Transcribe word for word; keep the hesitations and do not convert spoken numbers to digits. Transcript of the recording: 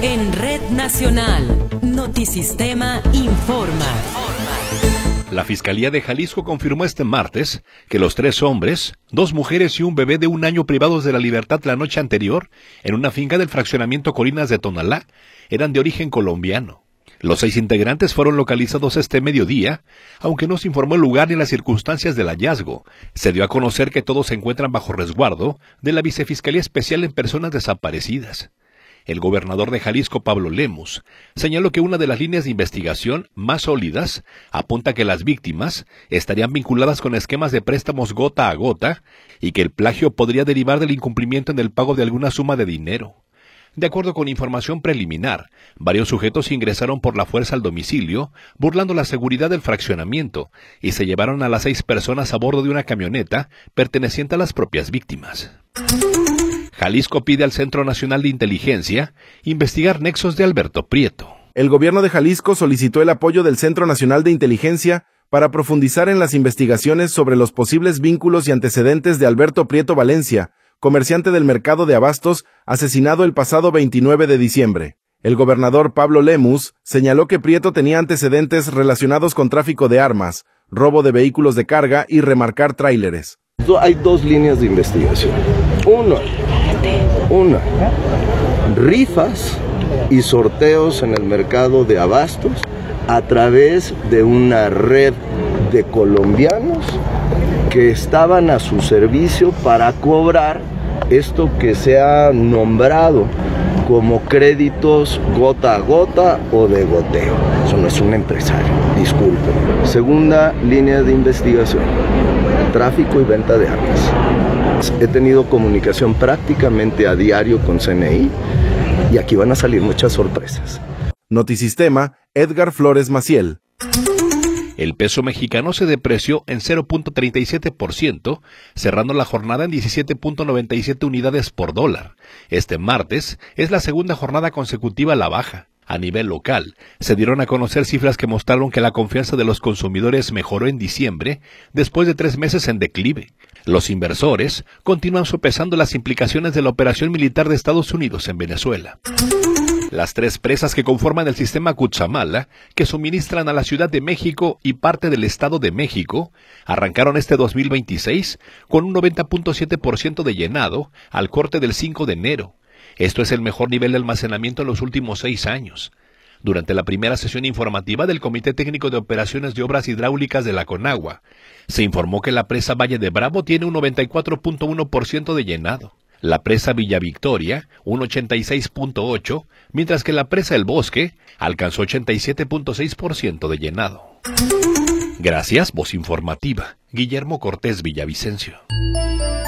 En Red Nacional, Notisistema informa. La Fiscalía de Jalisco confirmó este martes que los tres hombres, dos mujeres y un bebé de un año privados de la libertad la noche anterior en una finca del fraccionamiento Colinas de Tonalá eran de origen colombiano. Los seis integrantes fueron localizados este mediodía, aunque no se informó el lugar ni las circunstancias del hallazgo. Se dio a conocer que todos se encuentran bajo resguardo de la Vicefiscalía Especial en Personas Desaparecidas. El gobernador de Jalisco, Pablo Lemus, señaló que una de las líneas de investigación más sólidas apunta que las víctimas estarían vinculadas con esquemas de préstamos gota a gota y que el plagio podría derivar del incumplimiento en el pago de alguna suma de dinero. De acuerdo con información preliminar, varios sujetos ingresaron por la fuerza al domicilio, burlando la seguridad del fraccionamiento, y se llevaron a las seis personas a bordo de una camioneta perteneciente a las propias víctimas. Jalisco pide al Centro Nacional de Inteligencia investigar nexos de Alberto Prieto. El gobierno de Jalisco solicitó el apoyo del Centro Nacional de Inteligencia para profundizar en las investigaciones sobre los posibles vínculos y antecedentes de Alberto Prieto Valencia, comerciante del mercado de abastos, asesinado el pasado veintinueve de diciembre. El gobernador Pablo Lemus señaló que Prieto tenía antecedentes relacionados con tráfico de armas, robo de vehículos de carga y remarcar tráileres. Hay dos líneas de investigación. Uno, una, rifas y sorteos en el mercado de abastos a través de una red de colombianos que estaban a su servicio para cobrar esto que se ha nombrado como créditos gota a gota o de goteo. Eso no es un empresario, disculpen. Segunda línea de investigación, tráfico y venta de armas. He tenido comunicación prácticamente a diario con C N I y aquí van a salir muchas sorpresas. Notisistema, Edgar Flores Maciel. El peso mexicano se depreció en cero punto treinta y siete por ciento, cerrando la jornada en diecisiete punto noventa y siete unidades por dólar. Este martes es la segunda jornada consecutiva a la baja. A nivel local, se dieron a conocer cifras que mostraron que la confianza de los consumidores mejoró en diciembre, después de tres meses en declive. Los inversores continúan sopesando las implicaciones de la operación militar de Estados Unidos en Venezuela. Las tres presas que conforman el sistema Cutzamala, que suministran a la Ciudad de México y parte del Estado de México, arrancaron este dos mil veintiséis con un noventa punto siete por ciento de llenado al corte del cinco de enero. Esto es el mejor nivel de almacenamiento en los últimos seis años. Durante la primera sesión informativa del Comité Técnico de Operaciones de Obras Hidráulicas de la Conagua, se informó que la presa Valle de Bravo tiene un noventa y cuatro punto uno por ciento de llenado. La presa Villa Victoria, un ochenta y seis punto ocho por ciento, mientras que la presa El Bosque alcanzó ochenta y siete punto seis por ciento de llenado. Gracias, voz informativa. Guillermo Cortés Villavicencio.